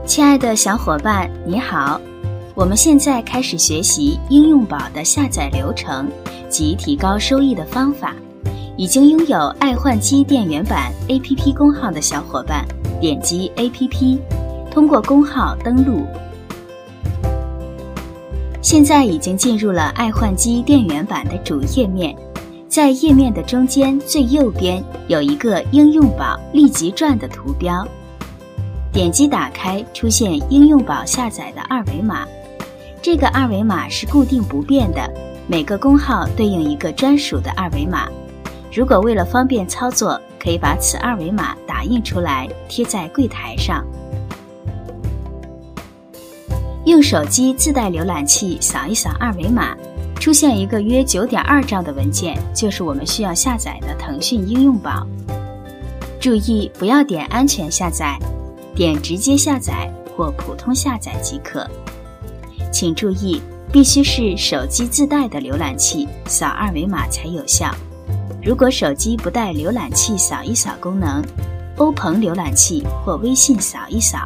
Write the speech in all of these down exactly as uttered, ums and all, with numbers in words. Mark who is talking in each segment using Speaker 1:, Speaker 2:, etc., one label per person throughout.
Speaker 1: 亲爱的小伙伴，你好，我们现在开始学习应用宝的下载流程及提高收益的方法。已经拥有爱换机电源版 A P P 公号的小伙伴，点击 A P P， 通过公号登录。现在已经进入了爱换机电源版的主页面，在页面的中间最右边有一个应用宝立即转的图标，点击打开，出现应用宝下载的二维码。这个二维码是固定不变的，每个公号对应一个专属的二维码。如果为了方便操作，可以把此二维码打印出来贴在柜台上。用手机自带浏览器扫一扫二维码，出现一个约 九点二兆的文件，就是我们需要下载的腾讯应用宝。注意不要点安全下载，点直接下载或普通下载即可。请注意，必须是手机自带的浏览器，扫二维码才有效。如果手机不带浏览器扫一扫功能，欧朋浏览器或微信扫一扫。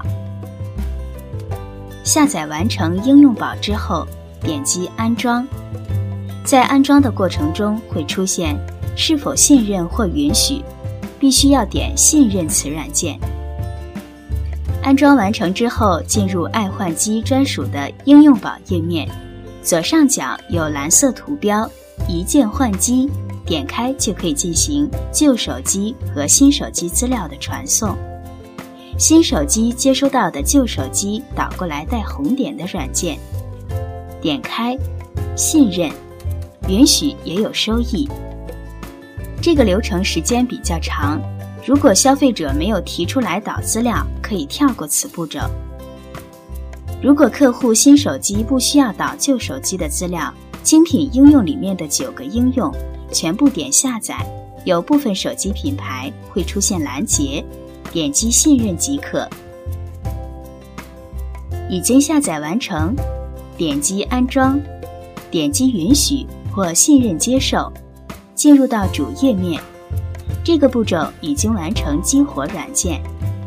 Speaker 1: 下载完成应用宝之后，点击安装。在安装的过程中会出现是否信任或允许，必须要点信任此软件。安装完成之后，进入爱换机专属的应用宝页面，左上角有蓝色图标一键换机，点开就可以进行旧手机和新手机资料的传送。新手机接收到的旧手机导过来带红点的软件，点开信任，允许也有收益。这个流程时间比较长，如果消费者没有提出来导资料，可以跳过此步骤。如果客户新手机不需要导旧手机的资料，精品应用里面的九个应用全部点下载，有部分手机品牌会出现拦截，点击信任即可。已经下载完成，点击安装，点击允许或信任接受，进入到主页面。这个步骤已经完成激活软件。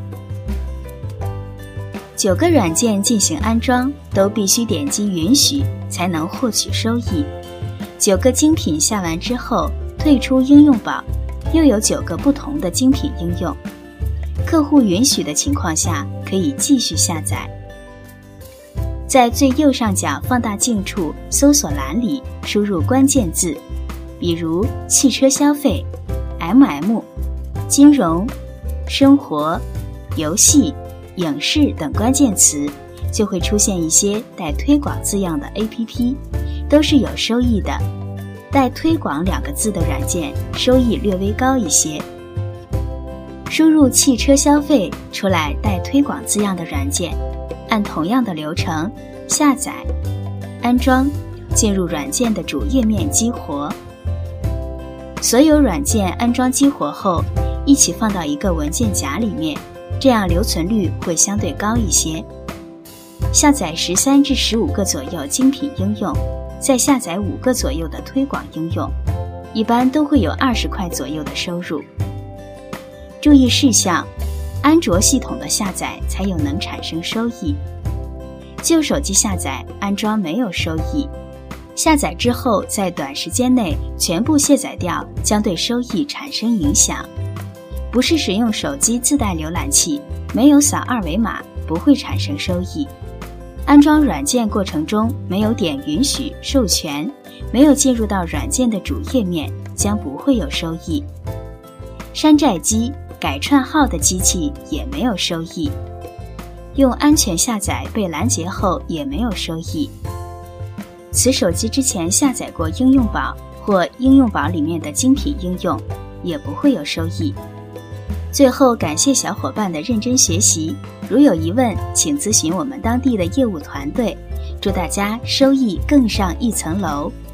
Speaker 1: 九个软件进行安装，都必须点击允许才能获取收益。九个精品下完之后，退出应用宝，又有九个不同的精品应用。客户允许的情况下，可以继续下载。在最右上角放大镜处搜索栏里输入关键字，比如汽车消费、M M、金融、生活、游戏、影视等关键词，就会出现一些带推广字样的 A P P， 都是有收益的。带推广两个字的软件收益略微高一些。输入汽车消费，出来带推广字样的软件，按同样的流程下载、安装，进入软件的主页面激活。所有软件安装激活后，一起放到一个文件夹里面，这样留存率会相对高一些。下载十三至十五个左右精品应用，再下载五个左右的推广应用，一般都会有二十块左右的收入。注意事项，安卓系统的下载才有能产生收益。旧手机下载安装没有收益，下载之后在短时间内全部卸载掉，将对收益产生影响。不是使用手机自带浏览器，没有扫二维码，不会产生收益。安装软件过程中没有点允许授权，没有进入到软件的主页面，将不会有收益。山寨机、改串号的机器也没有收益。用安全下载被拦截后也没有收益。此手机之前下载过应用宝或应用宝里面的精品应用，也不会有收益。最后，感谢小伙伴的认真学习，如有疑问，请咨询我们当地的业务团队。祝大家收益更上一层楼。